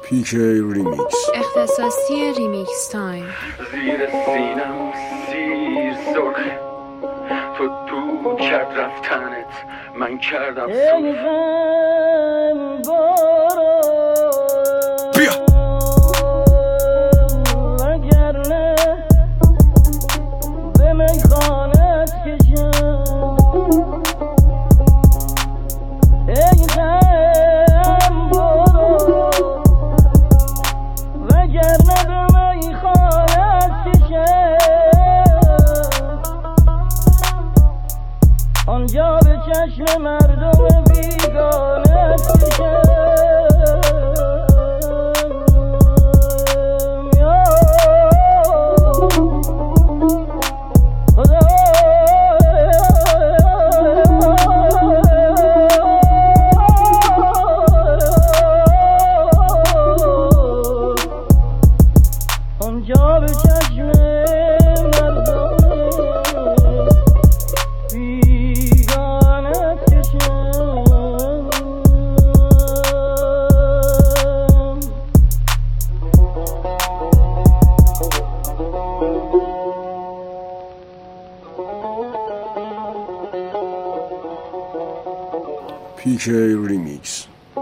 PK ریمیکس اختصاصی ریمیکس تایم. زیر سینم سیر سرخ تو کرد رفتنت من کردم بیا وگرنه به میخانت کشم ای غم برو وگرنه به میخانت کشم آنجا به چشم مردم بیگانت کشم آنجا به چشم مردم بیگانت کشم PK ریمیکس.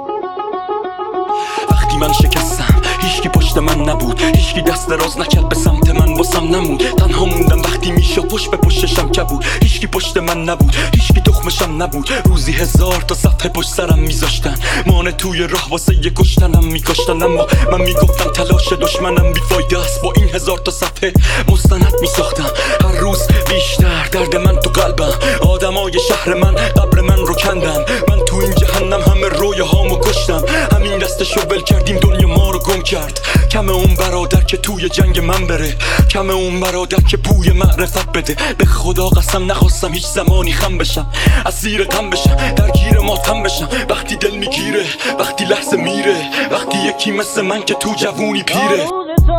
وقتی من شکستم هیچکی پشت من نبود، هیچکی دست دراز نکرد به سمت من، واسم نمود. تنها موندم وقتی میشه پشت به پشتشم کبود، هیچکی پشت من نبود، هیچکی تخمشم نبود. روزی 1000 تا صفحه پشت سرم میذاشتن، مانع توی راه واسه یه کشتنم میکاشتن. اما من میگفتم تلاش دشمنم بیفایده است، با این 1000 تا صفحه مستند میساختم. هر روز بیشتر درد من تو قلبم، آدمای شهر من قبر من رو کندن. من تو این جهنم همه رویاهامو کشتم، همین دستشو ول کردیم دنیا ما رو گم کرد. کم اون برادر که توی جنگ من بره، کم اون برادر که بوی معرفت بده. به خدا قسم نخواستم هیچ زمانی خم بشم، اسیر غم بشم، درگیر ماتم بشم. وقتی دل میگیره، وقتی لحظه میره، وقتی یکی مثل من که تو جوونی پیره.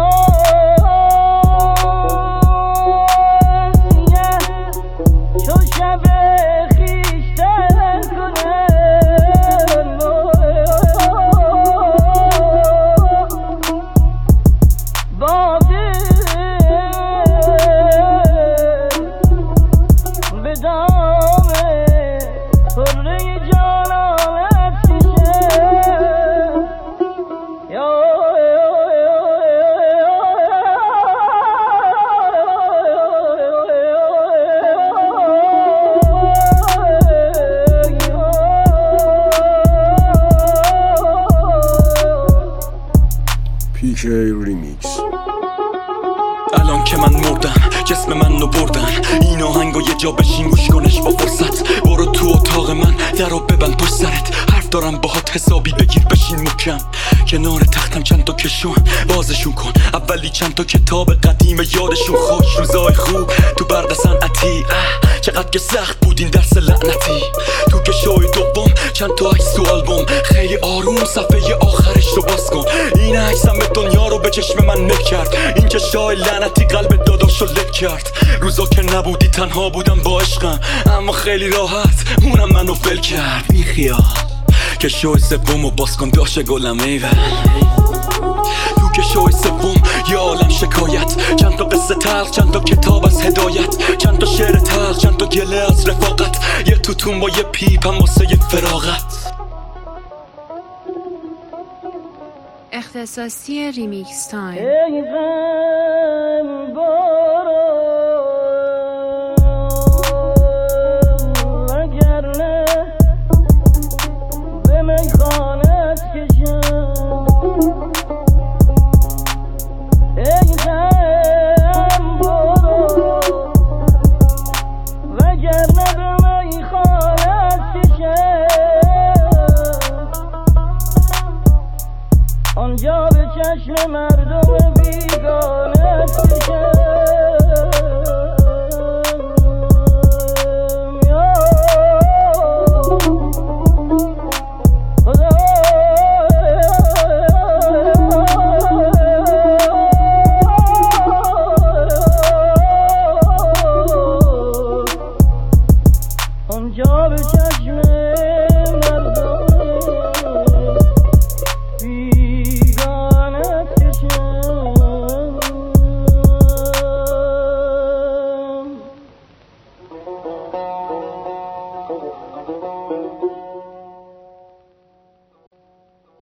PK ریمیکس. الان که من مردم جسم من رو بردن، این آهنگو یه جا بشین گوش کنش با فرصت. برو تو اتاق من درو ببند پشت سرت، حرف دارم باهات حسابی بگیر بشین محکم. کنار تختم چند تا کشون بازشون کن، اولی چند تا کتاب قدیم یادشون خوش. روزای خوب تو برق صنعتی، چقدر که سخت بود این درس لعنتی. تو کشوی دوم چند تا عکس تو آلبوم، خیلی آروم صفحه آخرش رو باز کن. این عکسم به دنیا رو به چشم من نک کرد، این چشای لعنتی قلب داداشو لک کرد. روزا که نبودی تنها بودم با عشقم، اما خیلی راحت اونم منو ول کرد. بی خیال که شوی سومو باز کن داشه گلم ایول. تو که شوی سوم یه عالم شکایت، چند تا قصه تلخ، چند تا کتاب از هدایت، چند تا شعر تلخ، چند تا گله از رفاقت. یه توتون با یه پیپم واسه یه فراغت. اختصاصی ریمیکس تایم. ای غم برو وگرنه به میخانت کشم ای غم برو وگرنه به میخانت کشم آنجا به چشم مردم بیگانت کشم آنجا به چشم مردم بیگانت شد